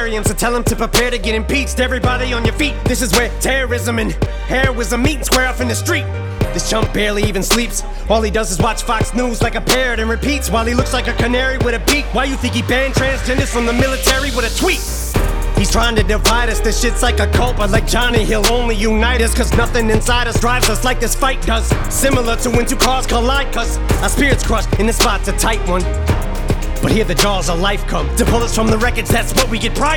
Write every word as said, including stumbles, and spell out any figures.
bury him, so tell him to prepare to get impeached. Everybody on your feet, this is where terrorism and heroism meet and square off in the street. This chump barely even sleeps. All he does is watch Fox News like a parrot and repeats while he looks like a canary with a beak. Why you think he banned transgenders from the military with a tweet? He's trying to divide us, this shit's like a cult, but like Johnny, he'll only unite us, cause nothing inside us drives us like this fight does. Similar to when two cars collide, cause our spirits crushed, and this spot's a tight one. But here the jaws of life come to pull us from the wreckage, that's what we get pride